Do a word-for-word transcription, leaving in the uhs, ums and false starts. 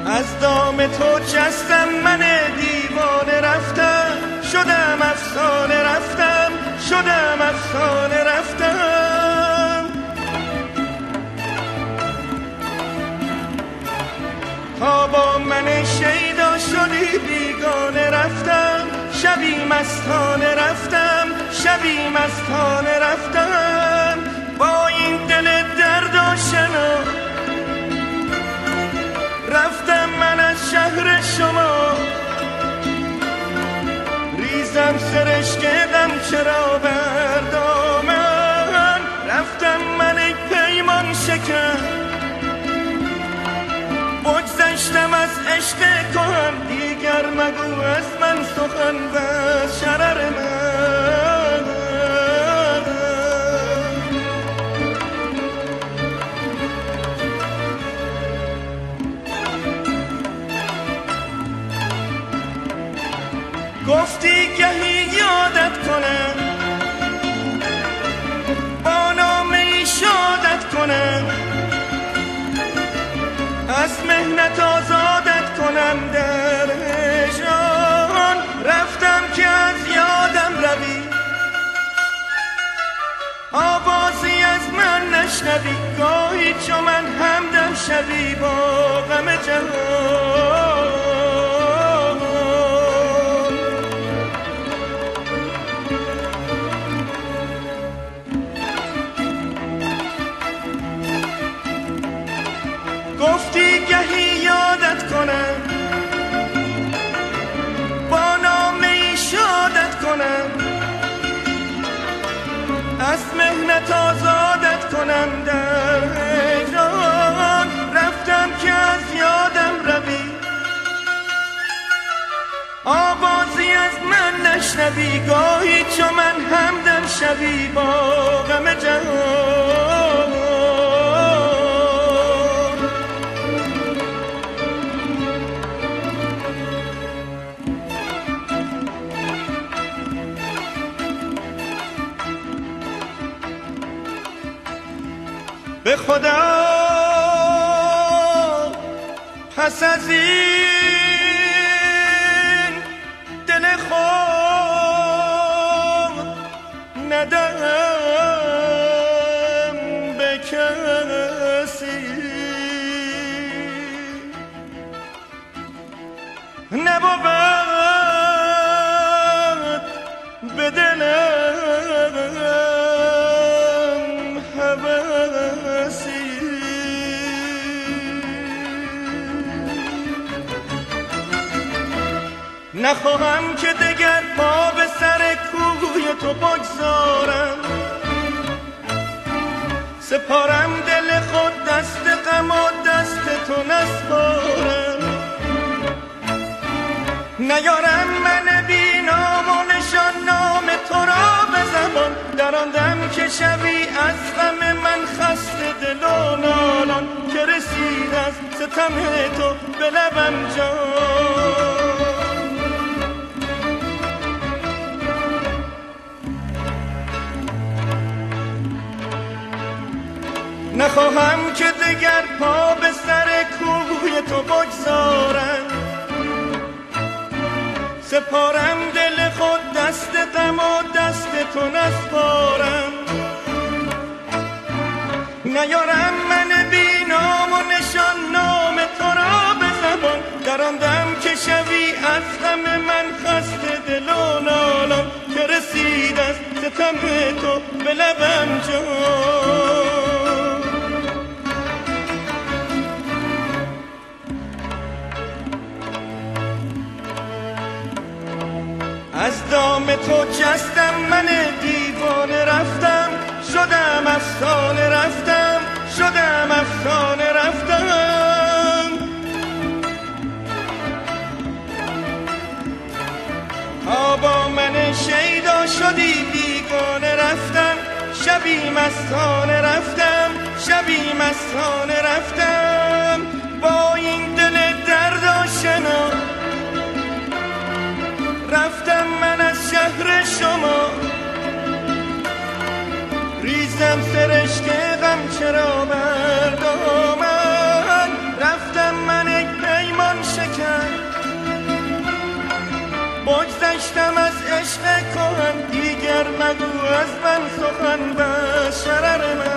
از دام تو جستم من دیوانه، رفتم شدم افسانه، رفتم شدم افسانه، رفتم تا با من شیدا شدی بیگانه، رفتم شبی مستانه، رفتم شبی مستانه، رفتم با این دل درد آشنا، رفتم من از شهر شما، ریزم سرشک غم چرا بر دامن، رفتم من ای پیمان شکن، بگذشتم از عشق کهن، دیگر مگو از من سخن و از شرر من. گفتی گهی یادت کنم، با نامه ای شادت کنم، از مهنت آزادت کنم در هجران، رفتم که از یادم روی، آوازی از من نشنوی، گاهی چو من همدم شوی با غم جهان. گفتی گهی یادت کنم، با نامه ای شادت کنم، از مهنت آزادت کنم در هجران، رفتم که از یادم روی، آوازی از من نشنوی، گاهی چو من همدم شوی با غم جهان. به خدا پس از این دل خود ندم به کسی، نبود به دلم هوسی، نخواهم که دگر پا به سر کوی تو بگذارم، سپارم دل خود دست غم و دست تو نسپارم، نیارم من بی نام و نشان نام تو را به زبان، در آن دم که شوی از غم من خسته دل و نالان، که رسید از ستم تو به لبم جان. نخواهم که دگر پا به سر کوی تو بگذارم، سپارم دل خود دست غم و دست تو نسپارم، نیارم من بی نام و نشان نام تو را به زبان، در آن دم که شوی از غم من خسته دل و نالان، که رسید از ستم تو به لبم جان. از دام تو جستم من دیوانه، رفتم شدم افسانه، رفتم شدم افسانه، رفتم تا با من شیدا شدی بیگانه، رفتم شبی مستانه، رفتم شبی مستانه، رفتم با این دل درد آشنا، رفتم من از شهر شما، ریزم سرشک غم چرا بر دامن، رفتم من یک پیمان سخن بس شرر من